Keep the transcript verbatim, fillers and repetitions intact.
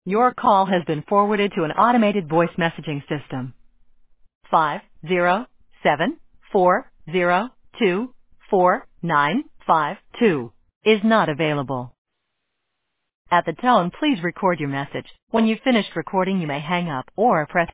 Your call has been forwarded to an automated voice messaging system. Five zero seven four zero two four nine five two is not available. At the tone, please record your message. When you've finished recording, you may hang up or press